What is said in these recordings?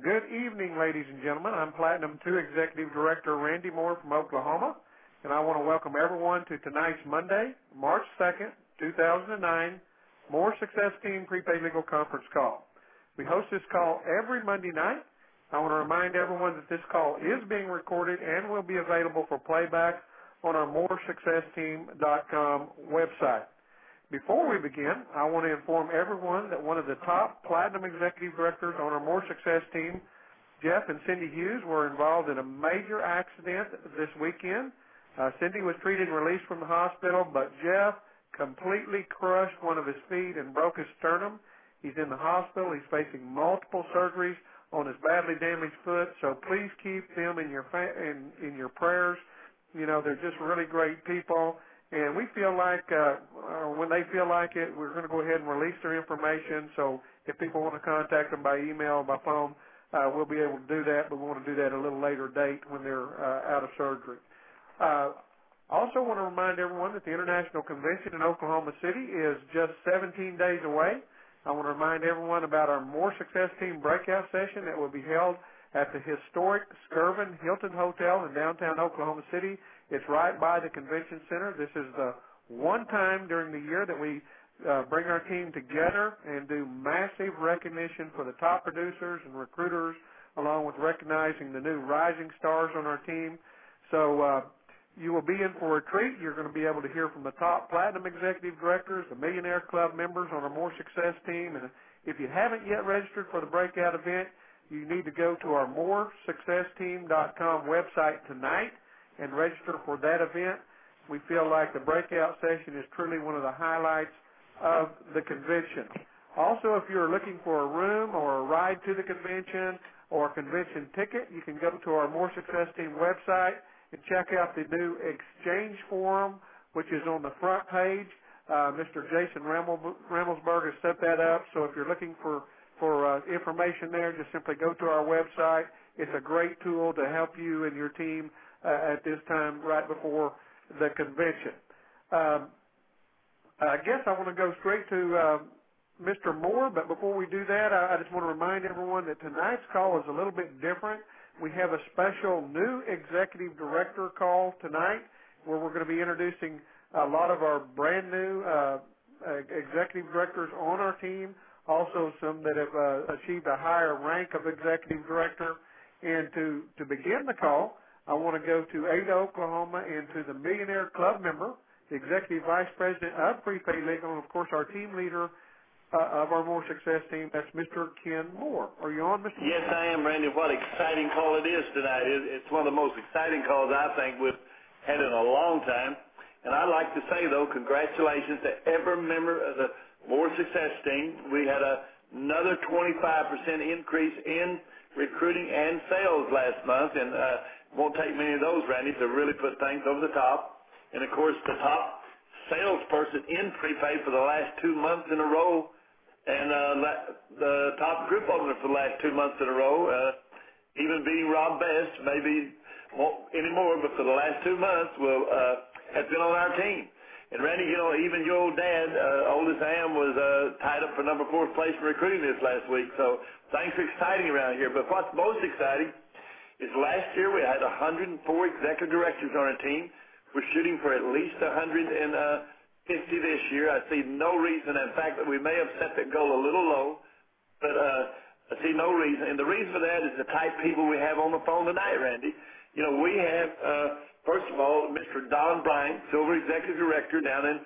Good evening, ladies and gentlemen. I'm Platinum 2 Executive Director Randy Moore from Oklahoma, and I want to welcome everyone to tonight's Monday, March 2nd, 2009, More Success Team Prepaid Legal Conference call. We host this call every Monday night. I want to remind everyone that this call is being recorded and will be available for playback on our MoreSuccessTeam.com website. Before we begin, I want to inform everyone that one of the top Platinum Executive Directors on our More Success team, Jeff and Cindy Hughes, were involved in a major accident this weekend. Cindy was treated and released from the hospital, but Jeff completely crushed one of his feet and broke his sternum. He's in the hospital. He's facing multiple surgeries on his badly damaged foot, so please keep them in your prayers. You know, they're just really great people. And we feel like when they feel like it, we're going to go ahead and release their information. So if people want to contact them by email or by phone, we'll be able to do that. But we want to do that at a little later date when they're out of surgery. Also want to remind everyone that the International Convention in Oklahoma City is just 17 days away. I want to remind everyone about our More Success Team breakout session that will be held at the historic Skirvin Hilton Hotel in downtown Oklahoma City. It's right by the convention center. This is the one time during the year that we bring our team together and do massive recognition for the top producers and recruiters, along with recognizing the new rising stars on our team. So you will be in for a treat. You're going to be able to hear from the top Platinum Executive Directors, the Millionaire Club members on our More Success team. And if you haven't yet registered for the breakout event, you need to go to our MoreSuccessTeam.com website tonight and register for that event. We feel like the breakout session is truly one of the highlights of the convention. Also, if you're looking for a room or a ride to the convention or a convention ticket, you can go to our More Success Team website and check out the new exchange forum, which is on the front page. Mr. Jason Ramelsberg has set that up, so if you're looking for information there, just simply go to our website. It's a great tool to help you and your team at this time right before the convention. I guess I want to go straight to Mr. Moore, but before we do that, I just want to remind everyone that tonight's call is a little bit different. We have a special new executive director call tonight where we're going to be introducing a lot of our brand new executive directors on our team, also some that have achieved a higher rank of executive director. And to begin the call, I want to go to Ada, Oklahoma, and to the Millionaire Club member, the Executive Vice President of Prepaid Legal, and, of course, our team leader of our More Success team. That's Mr. Ken Moore. Are you on, Mr. Moore? Yes, I am, Randy. What an exciting call it is tonight. It's one of the most exciting calls I think we've had in a long time. And I'd like to say, though, congratulations to every member of the More Success team. We had another 25% increase in recruiting and sales last month, and won't take many of those, Randy, to really put things over the top. And, of course, the top salesperson in prepaid for the last 2 months in a row, and the top group opener for the last 2 months in a row, even beating Rob Best, maybe won't anymore, but for the last 2 months has been on our team. And, Randy, you know, even your old dad, old as I am, was tied up for number 4 place in recruiting this last week. So things are exciting around here. But what's most exciting is last year we had 104 executive directors on our team. We're shooting for at least 150 this year. I see no reason, in fact, that we may have set that goal a little low, but I see no reason. And the reason for that is the type of people we have on the phone tonight, Randy. You know, we have, first of all, Mr. Don Bryant, Silver Executive Director down in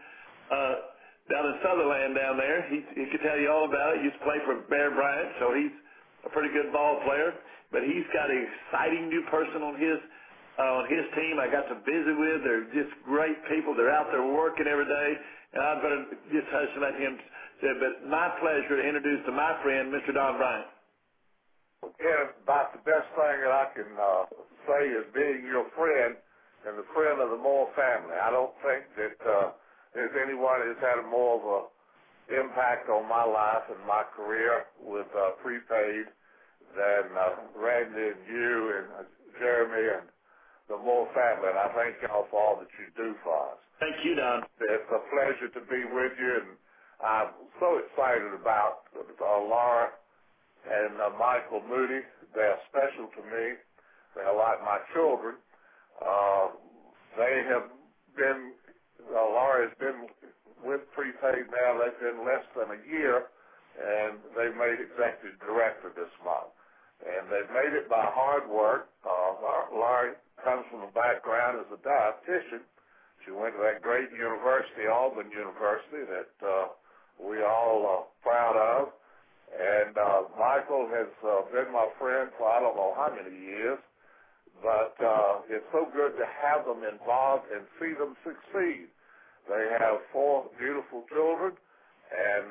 Sutherland down there. He can tell you all about it. He used to play for Bear Bryant, so he's a pretty good ball player. But he's got an exciting new person on his team I got to visit with. They're just great people. They're out there working every day. And I better just hush and let him say, but my pleasure to introduce to my friend, Mr. Don Bryant. Yeah, about the best thing that I can say is being your friend and the friend of the Moore family. I don't think that there's anyone who's had more of an impact on my life and my career with prepaid than Randy and you and Jeremy and the Moore family. And I thank y'all for all that you do for us. Thank you, Don. It's a pleasure to be with you, and I'm so excited about Laura and Michael Moody. They're special to me. They're like my children. They have been, Laura's been with Prepaid now. They've been less than a year, and they made executive director this month. And they've made it by hard work. Laura comes from a background as a dietitian. She went to that great university, Auburn University, that we all are proud of. And Michael has been my friend for I don't know how many years, but it's so good to have them involved and see them succeed. They have 4 beautiful children, and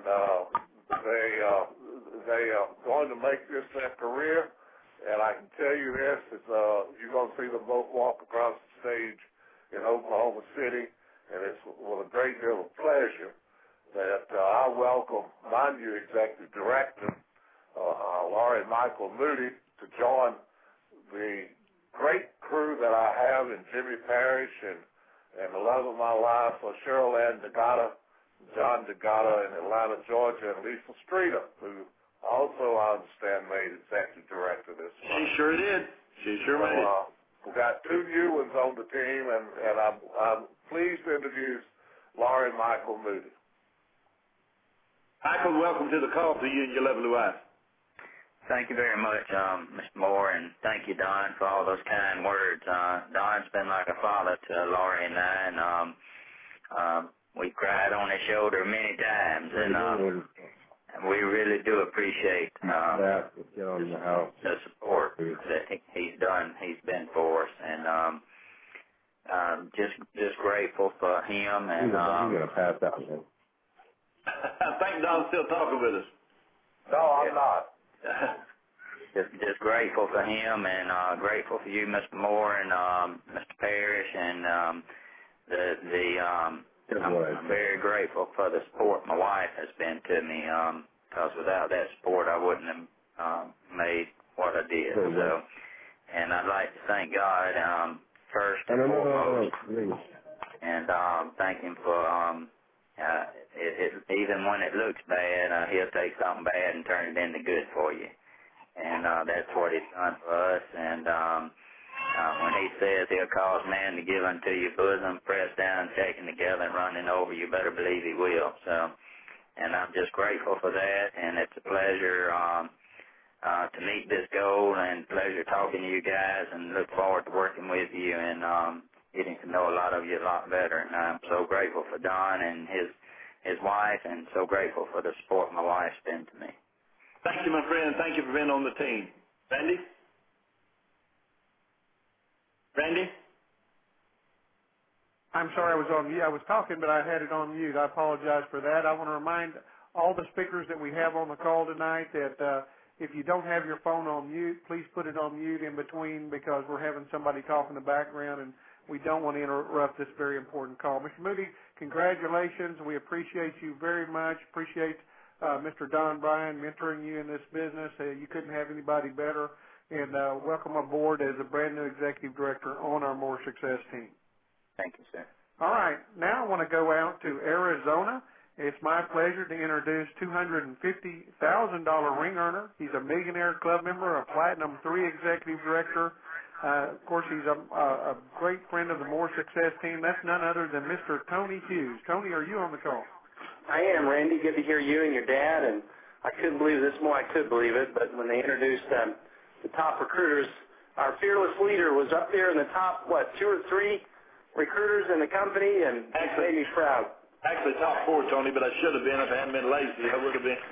they are going to make this their career. And I can tell you this, you're going to see them both walk across the stage in Oklahoma City, and it's with a great deal of pleasure that I welcome my new executive director, Laurie and Michael Moody, to join the great crew that I have in Jimmy Parrish and the love of my life for Cheryl Ann DeGata, John DeGata in Atlanta, Georgia, and Lisa Streeter, who also, I understand, made executive director this month. She sure did. She sure made it. We've got 2 new ones on the team, and I'm pleased to introduce Laurie and Michael Moody. Michael, welcome to the call to you and your lovely wife. Thank you very much, Mr. Moore, and thank you, Don, for all those kind words. Don's been like a father to Laurie and I, and we cried on his shoulder many times, and we really do appreciate the support that he's been for us, and just grateful for him. And I'm going to pass out, man. I think Don's still talking with us. No, I'm not. Just grateful for him, and grateful for you, Mr. Moore, and Mr. Parrish, and I'm very grateful for the support my wife has been to me, because without that support I wouldn't have made what I did. So, and I'd like to thank God first and foremost, and thank him for even when it looks bad, he'll take something bad and turn it into good for you. And that's what he's done for us. And when he says he'll cause man to give unto your bosom, pressed down, shaken together, and running over, you better believe he will. So, and I'm just grateful for that, and it's a pleasure to meet this goal, and pleasure talking to you guys, and look forward to working with you and getting to know a lot of you a lot better. And I'm so grateful for Don and his wife, and so grateful for the support my wife's been to me. Thank you, my friend. Thank you for being on the team. Randy? Randy? I'm sorry, I was on mute. I was talking, but I had it on mute. I apologize for that. I want to remind all the speakers that we have on the call tonight that if you don't have your phone on mute, please put it on mute in between, because we're having somebody talk in the background, and we don't want to interrupt this very important call. Mr. Moody, congratulations. We appreciate you very much. Appreciate Mr. Don Bryan mentoring you in this business. You couldn't have anybody better. And welcome aboard as a brand new executive director on our More Success team. Thank you, sir. All right. Now I want to go out to Arizona. It's my pleasure to introduce $250,000 ring earner. He's a Millionaire Club member, a Platinum 3 executive director. Of course, he's a great friend of the More Success team. That's none other than Mr. Tony Hughes. Tony, are you on the call? I am, Randy. Good to hear you and your dad. And I couldn't believe this more. I could believe it. But when they introduced the top recruiters, our fearless leader was up there in the top, 2 or 3 recruiters in the company, and it made me proud. Actually, top 4, Tony, but I should have been. If I hadn't been lazy, I would have been.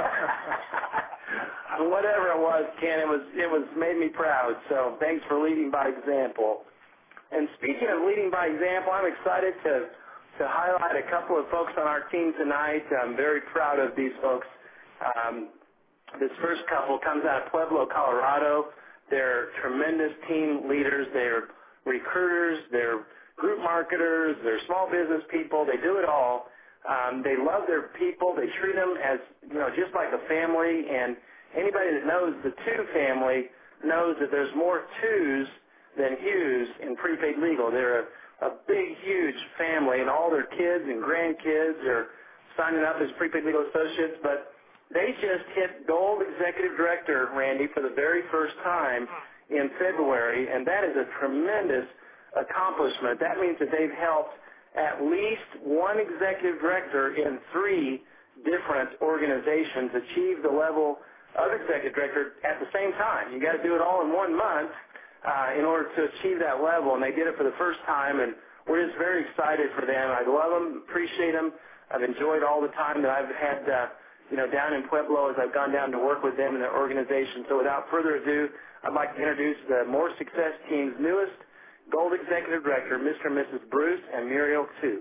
Whatever it was, Ken, it was made me proud. So thanks for leading by example. And speaking of leading by example, I'm excited to highlight a couple of folks on our team tonight. I'm very proud of these folks. This first couple comes out of Pueblo, Colorado. They're tremendous team leaders. They're recruiters. They're group marketers. They're small business people. They do it all. They love their people. They treat them as, just like a family. And anybody that knows the Two family knows that there's more twos than Hughes in prepaid legal. They're a big, huge family, and all their kids and grandkids are signing up as prepaid legal associates. But They just hit Gold Executive Director, Randy, for the very first time in February, and that is a tremendous accomplishment. That means that they've helped at least one Executive Director in 3 different organizations achieve the level of Executive Director at the same time. You got to do it all in 1 month in order to achieve that level, and they did it for the first time, and we're just very excited for them. I love them, appreciate them. I've enjoyed all the time that I've had down in Pueblo as I've gone down to work with them in their organization. So without further ado, I'd like to introduce the More Success Team's newest Gold Executive Director, Mr. and Mrs. Bruce and Muriel Tu.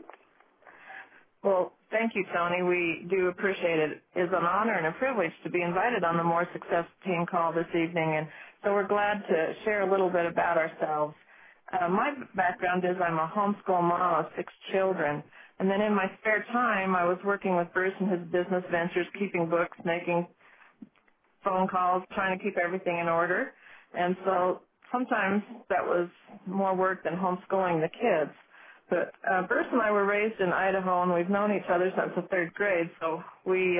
Well, thank you, Tony. We do appreciate it. It is an honor and a privilege to be invited on the More Success Team call this evening, and so we're glad to share a little bit about ourselves. My background is I'm a homeschool mom of 6 children, and then in my spare time I was working with Bruce and his business ventures, keeping books, making phone calls, trying to keep everything in order, and so sometimes that was more work than homeschooling the kids. But Bruce and I were raised in Idaho, and we've known each other since the 3rd grade, so we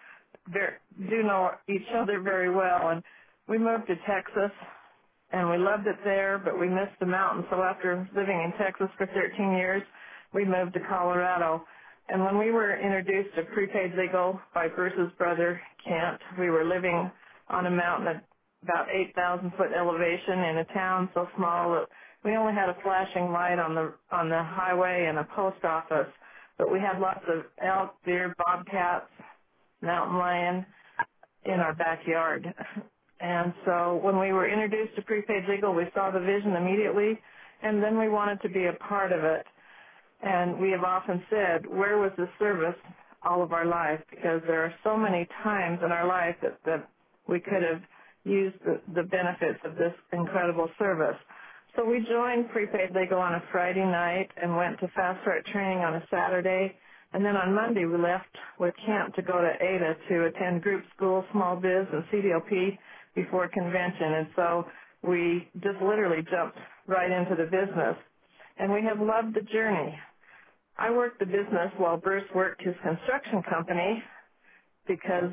do know each other very well. And we moved to Texas, and we loved it there, but we missed the mountains. So after living in Texas for 13 years, we moved to Colorado. And when we were introduced to Prepaid Legal by Bruce's brother, Kent, we were living on a mountain at about 8,000-foot elevation in a town so small that we only had a flashing light on the highway and a post office, but we had lots of elk, deer, bobcats, mountain lion in our backyard. And so when we were introduced to Prepaid Legal, we saw the vision immediately, and then we wanted to be a part of it. And we have often said, where was the service all of our life? Because there are so many times in our life that we could have used the benefits of this incredible service. So we joined Prepaid Legal on a Friday night and went to Fast Start training on a Saturday. And then on Monday we left with Kent to go to Ada to attend group school, small biz, and CDLP before convention. And so we just literally jumped right into the business. And we have loved the journey. I worked the business while Bruce worked his construction company because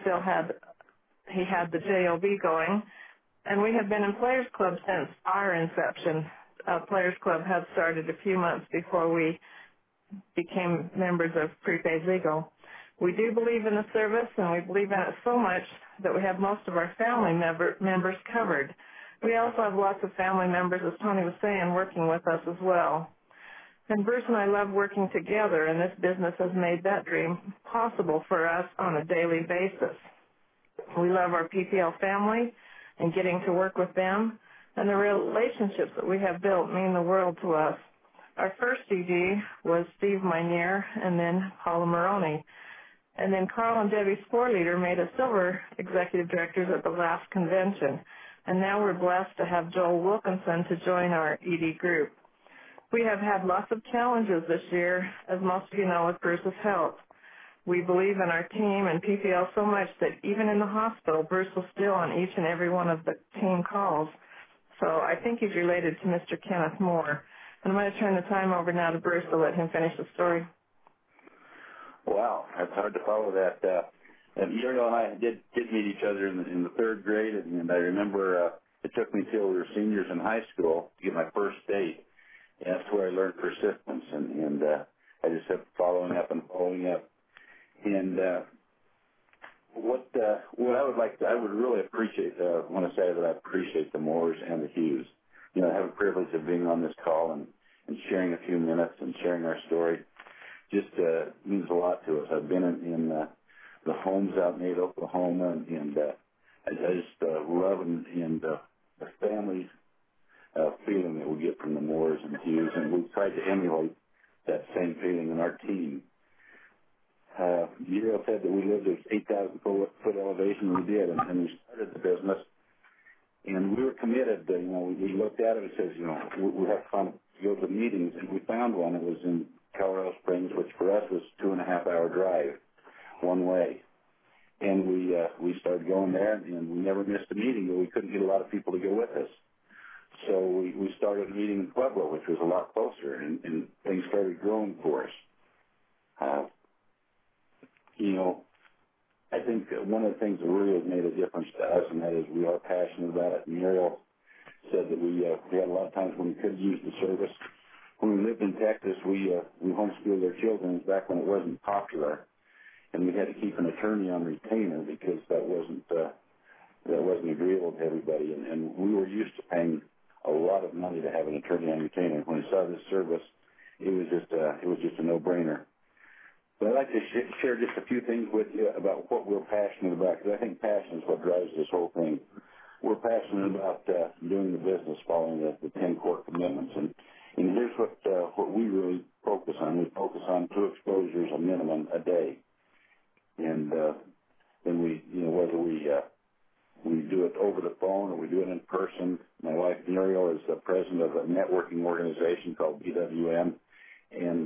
he had the JOB going. And we have been in Players Club since our inception. Players Club had started a few months before we became members of Prepaid Legal. We do believe in the service, and we believe in it so much that we have most of our family members covered. We also have lots of family members, as Tony was saying, working with us as well. And Bruce and I love working together, and this business has made that dream possible for us on a daily basis. We love our PPL family and getting to work with them, and the relationships that we have built mean the world to us. Our first ED was Steve Meinier and then Paula Maroney. And then Carl and Debbie Sporleader made us silver executive directors at the last convention. And now we're blessed to have Joel Wilkinson to join our ED group. We have had lots of challenges this year, as most of you know, with Bruce's health. We believe in our team and PPL so much that even in the hospital, Bruce was still on each and every one of the team calls. So I think he's related to Mr. Kenneth Moore. And I'm going to turn the time over now to Bruce to let him finish the story. Wow, that's hard to follow that. Muriel and I did meet each other in the 3rd grade, and I remember it took me till we were seniors in high school to get my first date. And that's where I learned persistence, and I just kept following up. And what I would really appreciate, want to say that I appreciate the Moores and the Hughes. You know, I have a privilege of being on this call and sharing a few minutes and sharing our story. Just means a lot to us. I've been in the homes out in Ada, Oklahoma, and I just love the family feeling that we get from the Moores and the Hughes, and we've tried to emulate that same feeling in our team. Muriel said that we lived at 8,000-foot elevation. We did, and we started the business, and we were committed. We looked at it and said, we have fun to go to meetings, and we found one. It was in Colorado Springs, which for us was 2.5-hour drive one way. And we started going there, and we never missed a meeting, but we couldn't get a lot of people to go with us. So we started a meeting in Pueblo, which was a lot closer, and things started growing for us. I think that one of the things that really has made a difference to us, and that is we are passionate about it. Muriel said that we had a lot of times when we could use the service. When we lived in Texas, we homeschooled our children back when it wasn't popular, and we had to keep an attorney on retainer because that wasn't agreeable to everybody. And we were used to paying a lot of money to have an attorney on retainer. When we saw this service, it was just a no-brainer. But I'd like to share just a few things with you about what we're passionate about, because I think passion is what drives this whole thing. We're passionate about doing the business following the 10 core commitments. And here's what we really focus on. We focus on 2 exposures, a minimum, a day. And then whether we do it over the phone or we do it in person. My wife, Muriel, is the president of a networking organization called BWM. And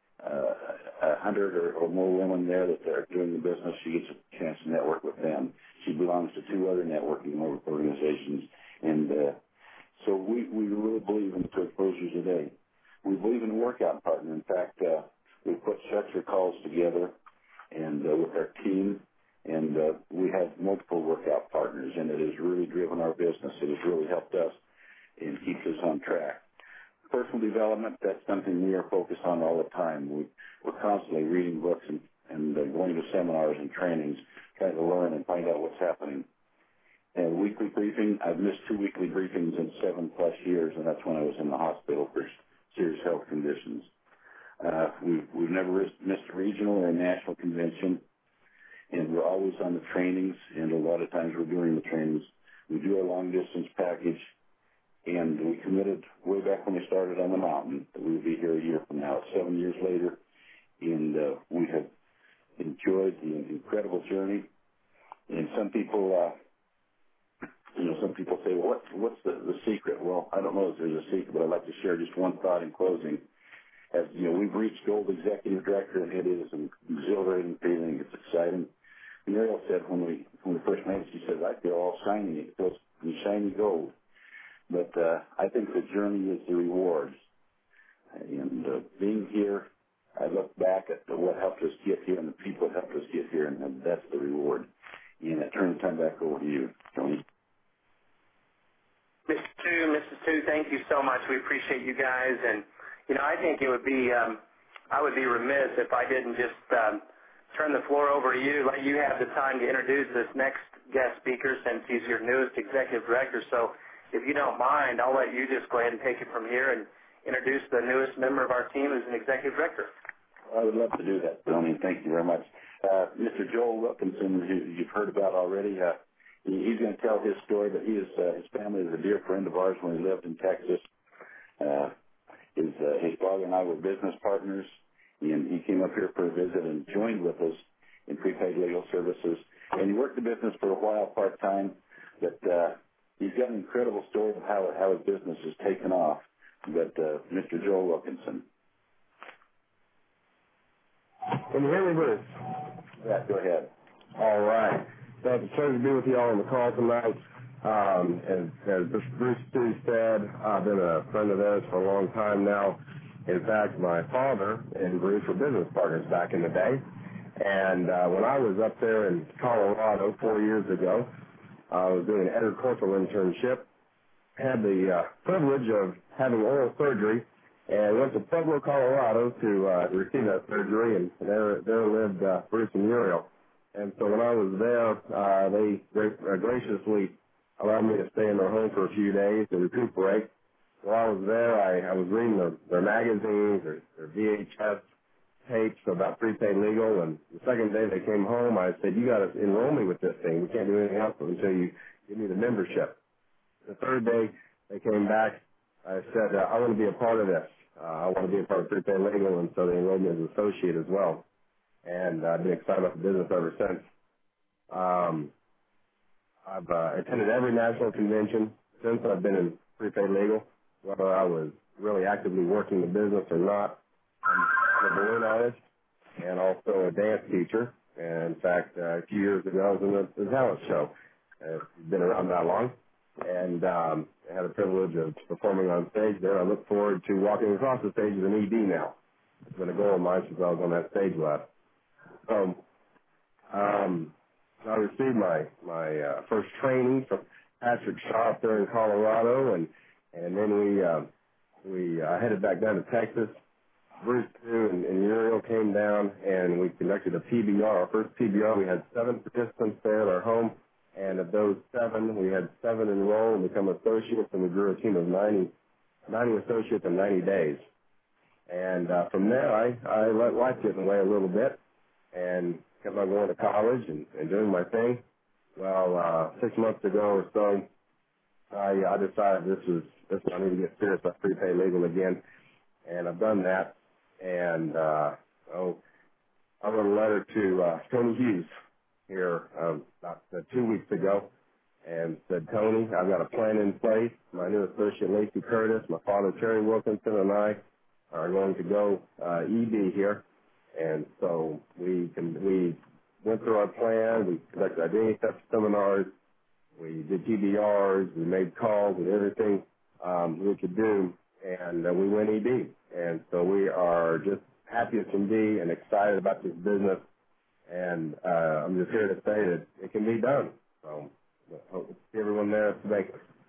100 or more women there that are doing the business, she gets a chance to network with them. She belongs to 2 other networking organizations. And so we really believe in 2 exposures a day. We believe in a workout partner. In fact, we put structure calls together and with our team, and we have multiple workout partners, and it has really driven our business. It has really helped us and keeps us on track. Personal development, that's something we are focused on all the time. We're constantly reading books and going to seminars and trainings, trying to learn and find out what's happening. And weekly briefing, I've missed 2 weekly briefings in 7+ years, and that's when I was in the hospital for serious health conditions. We've never missed a regional or a national convention, and we're always on the trainings, and a lot of times we're doing the trainings. We do a long-distance package, and we committed way back when we started on the mountain that we would be here a year from now. It's 7 years later, and we have enjoyed the incredible journey. And some people say, well, what's the secret? Well, I don't know if there's a secret, but I'd like to share just one thought in closing. As you know, we've reached Gold Executive Director, and it is an exhilarating feeling. It's exciting. Muriel said when we first met, she said, I feel all shiny. It feels shiny gold. But I think the journey is the rewards. And being here, I look back at what helped us get here and the people that helped us get here, and that's the reward. And I turn the time back over to you, Tony. Mrs. Tu, thank you so much. We appreciate you guys. And, I think it would be, I would be remiss if I didn't just turn the floor over to you, let you have the time to introduce this next guest speaker since he's your newest executive director. So if you don't mind, I'll let you just go ahead and take it from here and introduce the newest member of our team as an executive director. I would love to do that, Tony. Thank you very much. Mr. Joel Wilkinson, who you've heard about already, he's going to tell his story, but his family is a dear friend of ours when he lived in Texas. His father and I were business partners, and he came up here for a visit and joined with us in prepaid legal services. And he worked the business for a while part-time, but he's got an incredible story of how his business has taken off. But Mr. Joel Wilkinson. Can you hear me, Bruce? Yeah, go ahead. All right. It's a pleasure to be with you all on the call tonight. As Bruce Tu said, I've been a friend of theirs for a long time now. In fact, my father and Bruce were business partners back in the day. And when I was up there in Colorado 4 years ago, I was doing an agricultural internship, had the privilege of having oral surgery, and went to Pueblo, Colorado to receive that surgery, and there lived Bruce and Muriel. And so when I was there, they graciously allowed me to stay in their home for a few days to recuperate. While I was there, I was reading their magazines, their VHS tapes about prepaid legal, and the second day they came home, I said, you got to enroll me with this thing. We can't do anything else until you give me the membership. The third day they came back, I said, I want to be a part of this. I want to be a part of prepaid legal, and so they enrolled me as an associate as well. And I've been excited about the business ever since. I've attended every national convention since I've been in prepaid legal, whether I was really actively working the business or not. I'm a balloon artist and also a dance teacher. And in fact, a few years ago, I was in the talent show. It's been around that long. And I had the privilege of performing on stage there. I look forward to walking across the stage as an ED now. It's been a goal of mine since I was on that stage last. So I received my first training from Patrick Sharp there in Colorado, and then we headed back down to Texas. Bruce too and Uriel came down, and we conducted a PBR. Our first PBR, we had 7 participants there at our home, and of those 7, we had 7 enroll and become associates, and we grew a team of 90 associates in 90 days. And from there, I let life get in the way a little bit and kept on going to college and doing my thing. Well, 6 months ago or so, I decided I need to get serious about prepaid legal again, and I've done that. And I wrote a letter to Tony Hughes here about 2 weeks ago, and said, Tony, I've got a plan in place. My new associate, Lacey Curtis, my father, Terry Wilkinson, and I are going to go ED here. And so we went through our plan. We conducted identity theft seminars. We did TBRs. We made calls and everything we could do, and we went ED. And so we are just happy as can be and excited about this business. And I'm just here to say that it can be done. So hope to see everyone there today.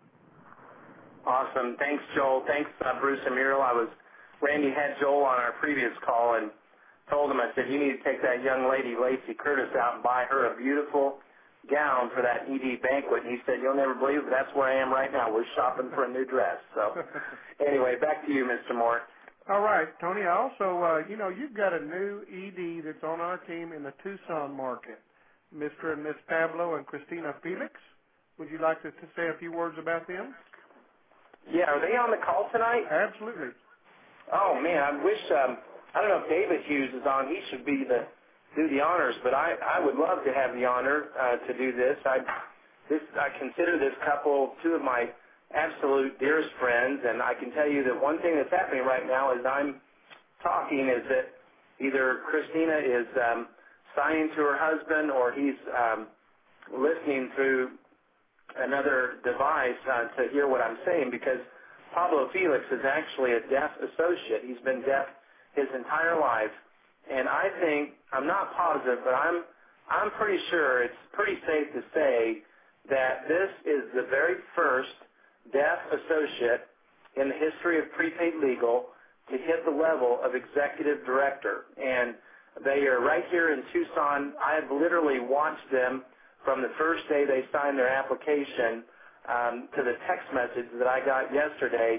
Awesome. Thanks, Joel. Thanks, Bruce and Muriel. Randy had Joel on our previous call and told him, I said, you need to take that young lady, Lacey Curtis, out and buy her a beautiful gown for that ED banquet. And he said, you'll never believe it. That's where I am right now. We're shopping for a new dress. So anyway, back to you, Mr. Moore. All right, Tony. I also, you've got a new ED that's on our team in the Tucson market, Mr. and Miss Pablo and Christina Felix. Would you like to say a few words about them? Yeah, are they on the call tonight? Absolutely. Oh, man, I wish, I don't know if David Hughes is on. He should do the honors, but I would love to have the honor to do this. I consider this couple two of my absolute dearest friends, and I can tell you that one thing that's happening right now as I'm talking is that either Christina is signing to her husband or he's listening through another device to hear what I'm saying, because Pablo Felix is actually a deaf associate. He's been deaf his entire life, and I think, I'm not positive, but I'm pretty sure it's pretty safe to say that this is the very first deaf associate in the history of prepaid legal to hit the level of executive director. And they are right here in Tucson. I have literally watched them from the first day they signed their application to the text message that I got yesterday,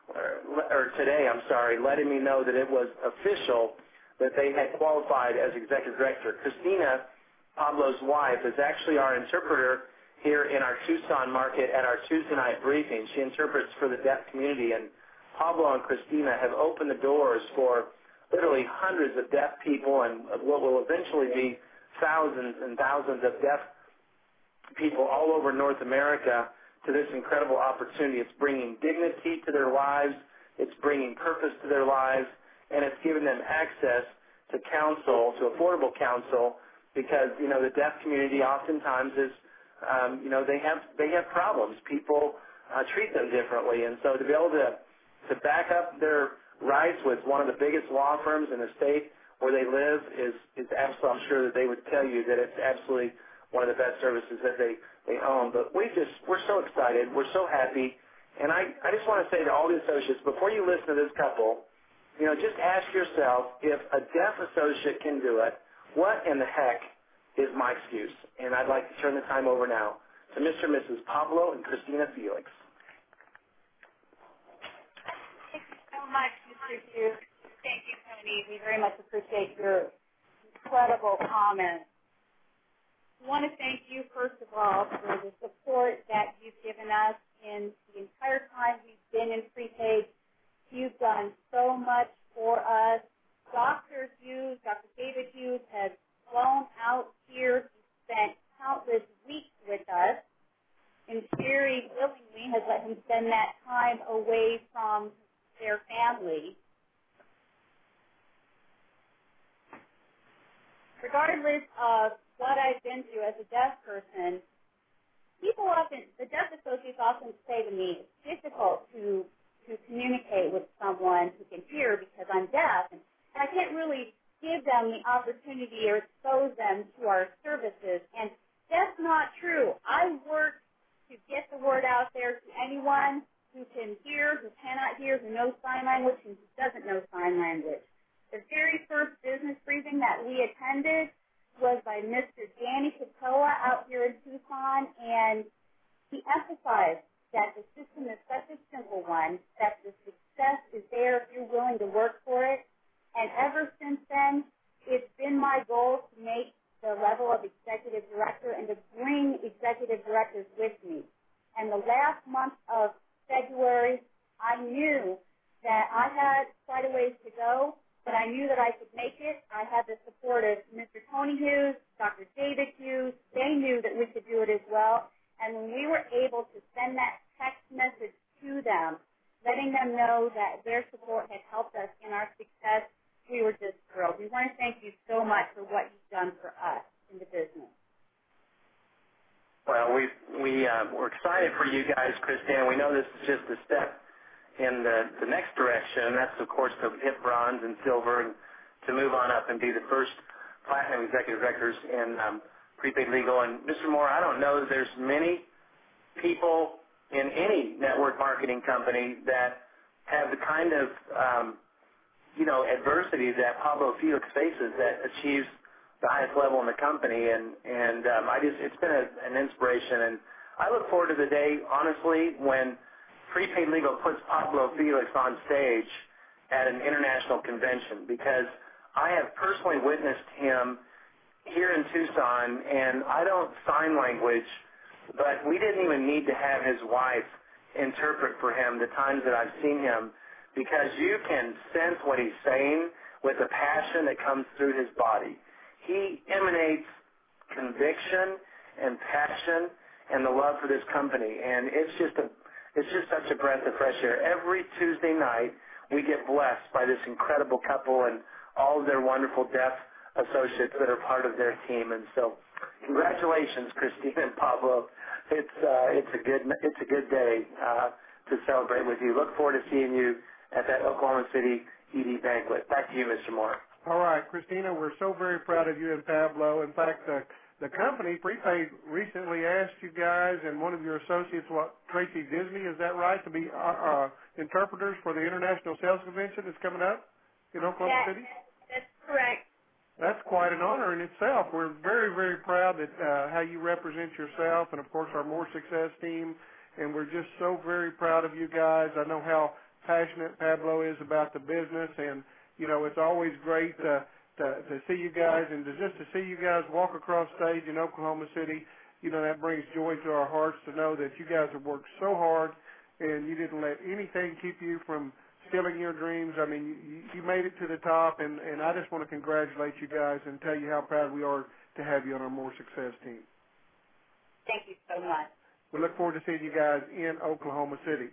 or today, I'm sorry, letting me know that it was official that they had qualified as executive director. Christina, Pablo's wife, is actually our interpreter here in our Tucson market at our Tuesday night briefing. She interprets for the deaf community, and Pablo and Christina have opened the doors for literally hundreds of deaf people and what will eventually be thousands and thousands of deaf people all over North America to this incredible opportunity. It's bringing dignity to their lives, it's bringing purpose to their lives, and it's giving them access to counsel, to affordable counsel, because, the deaf community oftentimes is, they have problems. People treat them differently, and so to be able to back up their rights with one of the biggest law firms in the state where they live is absolutely, I'm sure that they would tell you that it's absolutely one of the best services that they own. But we're so excited. We're so happy. And I just want to say to all the associates, before you listen to this couple, just ask yourself, if a deaf associate can do it, what in the heck is my excuse? And I'd like to turn the time over now to Mr. and Mrs. Pablo and Christina Felix. Thank you so much, Mr. Hughes. Thank you, Tony. We very much appreciate your incredible comments. I want to thank you, first of all, for the support that you've given us in the entire time we've been in prepaid. You've done so much for us. Dr. David Hughes, has flown out here. He spent countless weeks with us, and Sherry willingly has let him spend that time away from their family. Regardless of what I've been through as a deaf person, the deaf associates often say to me, it's difficult to communicate with someone who can hear because I'm deaf, and I can't really give them the opportunity or expose them to our services. And That's not true. I work to get the word out there to anyone who can hear, who cannot hear, who knows sign language, and who doesn't know sign language. The very first business briefing that we attended was by Mr. Danny Katoa out here in Tucson, and he emphasized that the system is such a simple one, that the success is there if you're willing to work for it. And ever since then, it's been my goal to make the level of executive director and to bring executive directors with me. And the last month of February, I knew that I had quite a ways to go, but I knew that I could make it. I had the support of Mr. Tony Hughes, Dr. David Hughes. They knew that we could do it as well. And when we were able to send that text message to them, letting them know that their support had helped us in our success, we were just thrilled. We want to thank you so much for what you've done for us in the business. Well, we're excited for you guys, Christine. We know this is just a step in the next direction, and that's, of course, to hit bronze and silver and to move on up and be the first platinum executive directors in prepaid legal. And, Mr. Moore, I don't know that there's many people in any network marketing company that have the kind of adversity that Pablo Felix faces that achieves the highest level in the company, and it's been an inspiration, and I look forward to the day, honestly, when Prepaid Legal puts Pablo Felix on stage at an international convention, because I have personally witnessed him here in Tucson, and I don't sign language, but we didn't even need to have his wife interpret for him the times that I've seen him, because you can sense what he's saying with the passion that comes through his body. He emanates conviction and passion and the love for this company, and it's just such a breath of fresh air. Every Tuesday night, we get blessed by this incredible couple and all of their wonderful deaf associates that are part of their team. And so, congratulations, Christine and Pablo. It's a good day to celebrate with you. Look forward to seeing you at that Oklahoma City ED banquet. Back to you, Mr. Moore. All right, Christina, we're so very proud of you and Pablo. In fact, the company, Prepaid, recently asked you guys and one of your associates, Tracy Disney, is that right, to be interpreters for the International Sales Convention that's coming up in Oklahoma City? That's correct. That's quite an honor in itself. We're very, very proud that how you represent yourself and, of course, our More Success team, and we're just so very proud of you guys. I know how passionate Pablo is about the business, and it's always great to see you guys, and just to see you guys walk across stage in Oklahoma City, that brings joy to our hearts to know that you guys have worked so hard and you didn't let anything keep you from stealing your dreams. I mean, you made it to the top, and I just want to congratulate you guys and tell you how proud we are to have you on our More Success team. Thank you so much. We look forward to seeing you guys in Oklahoma City.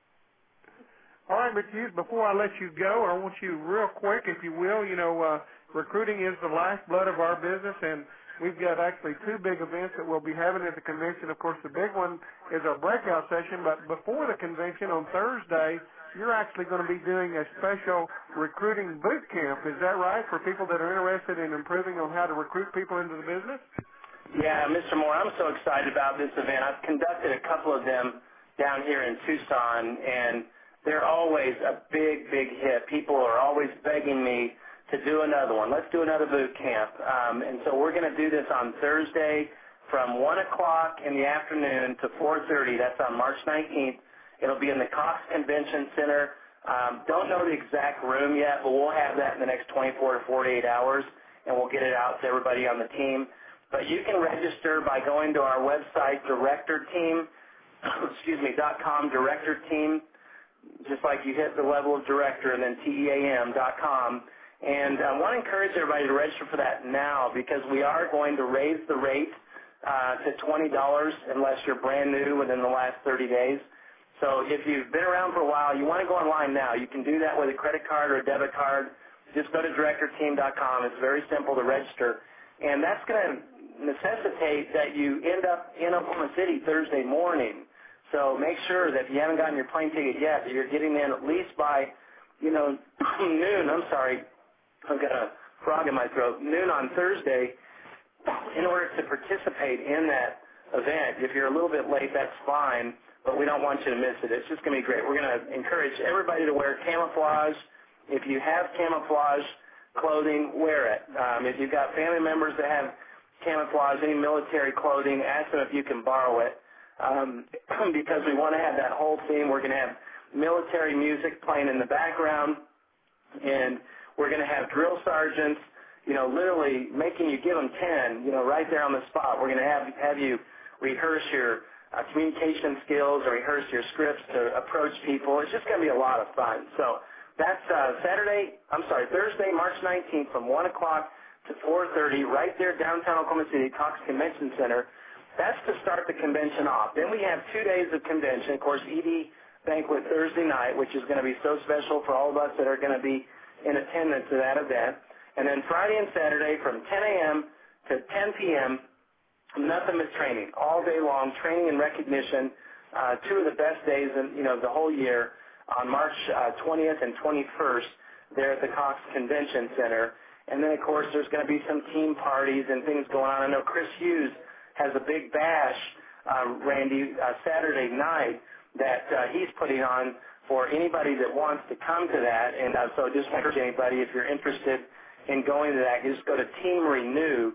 All right, Mr. Hughes, before I let you go, I want you real quick, if you will, recruiting is the lifeblood of our business, and we've got actually two big events that we'll be having at the convention. Of course, the big one is our breakout session, but before the convention on Thursday, you're actually going to be doing a special recruiting boot camp. Is that right, for people that are interested in improving on how to recruit people into the business? Yeah, Mr. Moore, I'm so excited about this event. I've conducted a couple of them down here in Tucson, and they're always a big, big hit. People are always begging me to do another one. Let's do another boot camp. And so we're going to do this on Thursday from 1 o'clock in the afternoon to 4:30. That's on March 19th. It'll be in the Cox Convention Center. Don't know the exact room yet, but we'll have that in the next 24 to 48 hours, and we'll get it out to everybody on the team. But you can register by going to our website, .com, Director Team, just like you hit the level of director, and then TEAM.com. And I want to encourage everybody to register for that now, because we are going to raise the rate to $20 unless you're brand new within the last 30 days. So if you've been around for a while, you want to go online now. You can do that with a credit card or a debit card. Just go to DirectorTeam.com. It's very simple to register. And that's going to necessitate that you end up in Oklahoma City Thursday morning. So make sure that if you haven't gotten your plane ticket yet, that you're getting in at least by, noon. I'm sorry. I've got a frog in my throat. Noon on Thursday. in order to participate in that event. If you're a little bit late, that's fine, but we don't want you to miss it. It's just going to be great. We're going to encourage everybody to wear camouflage. If you have camouflage clothing, wear it. If you've got family members that have camouflage, any military clothing, ask them if you can borrow it, because we want to have that whole theme. We're going to have military music playing in the background, and we're going to have drill sergeants, literally making you give them 10, right there on the spot. We're going to have you rehearse your communication skills or rehearse your scripts to approach people. It's just going to be a lot of fun. So that's Thursday, March 19th from 1 o'clock to 4:30 right there downtown Oklahoma City, Cox Convention Center. That's to start the convention off. Then we have 2 days of convention. Of course, ED Banquet Thursday night, which is going to be so special for all of us that are going to be in attendance at that event. And then Friday and Saturday from 10 a.m. to 10 p.m., nothing but training, all day long, training and recognition, 2 of the best days in, the whole year on March 20th and 21st there at the Cox Convention Center. And then, of course, there's going to be some team parties and things going on. I know Chris Hughes has a big bash, Randy, Saturday night that he's putting on for anybody that wants to come to that. And so just encourage anybody, if you're interested in going to that, you just go to Team Renew,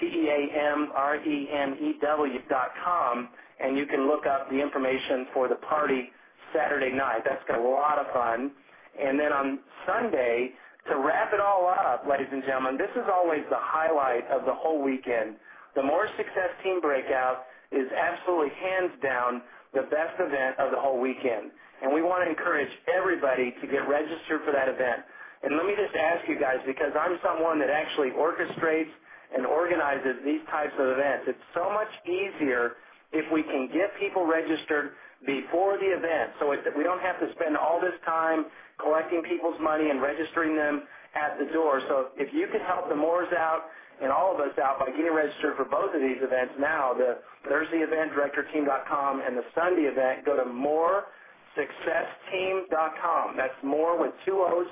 TEAMRENEW.com, and you can look up the information for the party Saturday night. That's going to be a lot of fun. And then on Sunday, to wrap it all up, ladies and gentlemen, this is always the highlight of the whole weekend. The More Success Team Breakout is absolutely hands down the best event of the whole weekend. And we want to encourage everybody to get registered for that event. And let me just ask you guys, because I'm someone that actually orchestrates and organizes these types of events, it's so much easier if we can get people registered before the event, so we don't have to spend all this time collecting people's money and registering them at the door. So if you could help the Moores out and all of us out by getting registered for both of these events now, the Thursday event, DirectorTeam.com, and the Sunday event, go to MooreSuccessTeam.com. That's Moore with 2 O's,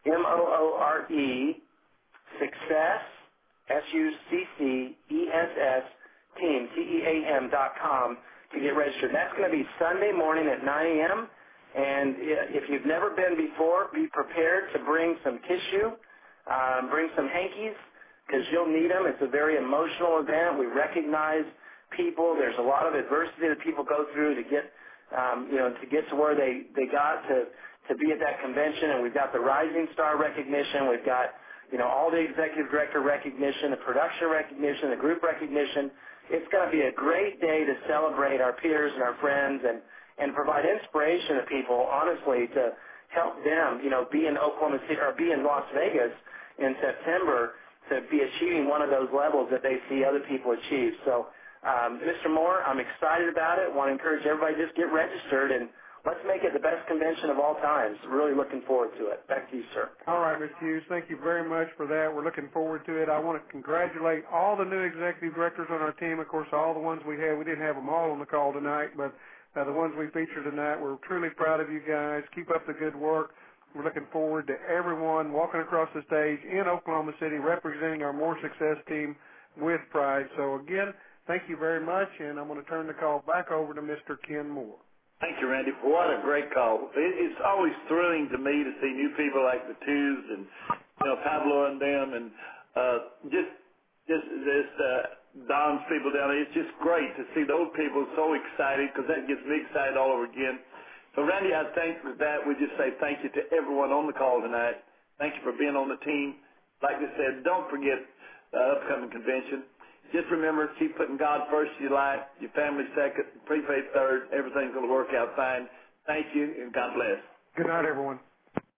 M-O-O-R-E, Success, S-U-C-C-E-S-S, Team, T-E-A-M.com to get registered. That's going to be Sunday morning at 9 a.m., and if you've never been before, be prepared to bring some tissue, bring some hankies, because you'll need them. It's a very emotional event. We recognize people. There's a lot of adversity that people go through to get, to get to where they got to be at that convention. And we've got the Rising Star recognition. We've got, all the executive director recognition, the production recognition, the group recognition. It's going to be a great day to celebrate our peers and our friends and provide inspiration to people, honestly, to help them, be in Oklahoma City or be in Las Vegas in September to be achieving one of those levels that they see other people achieve. So, Mr. Moore, I'm excited about it. I want to encourage everybody to just get registered, and let's make it the best convention of all times. Really looking forward to it. Back to you, sir. All right, Mr. Hughes, thank you very much for that. We're looking forward to it. I want to congratulate all the new executive directors on our team. Of course, all the ones we had. We didn't have them all on the call tonight, but the ones we featured tonight, we're truly proud of you guys. Keep up the good work. We're looking forward to everyone walking across the stage in Oklahoma City representing our More Success team with pride. So, again, thank you very much, and I'm going to turn the call back over to Mr. Ken Moore. Thank you, Randy. What a great call. It's always thrilling to me to see new people like the Twos and Pablo and them, and just Don's people down there. It's just great to see those people so excited, because that gets me excited all over again. So, Randy, I think with that, we just say thank you to everyone on the call tonight. Thank you for being on the team. Like I said, don't forget the upcoming convention. Just remember, keep putting God first in your life, your family second, pre-faith third. Everything's going to work out fine. Thank you, and God bless. Good night, everyone.